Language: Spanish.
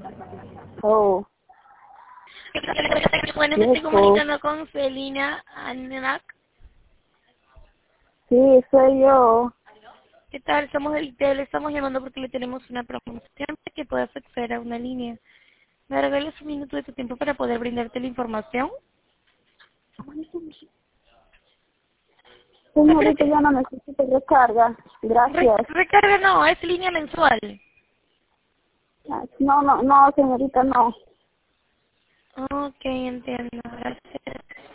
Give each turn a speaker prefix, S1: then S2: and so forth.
S1: Oh,
S2: Bueno, me estoy comunicando con Felina Anak.
S1: sí, soy yo.
S2: ¿Qué tal? Somos del ITEL, estamos llamando porque le tenemos una promoción que puedas acceder a una línea. ¿Me regalas un minuto de tu tiempo para poder brindarte la información?
S1: Señorita, ya no necesito recarga. Gracias.
S2: Recarga no, es línea mensual.
S1: No, señorita, no.
S2: Ok, entiendo, gracias.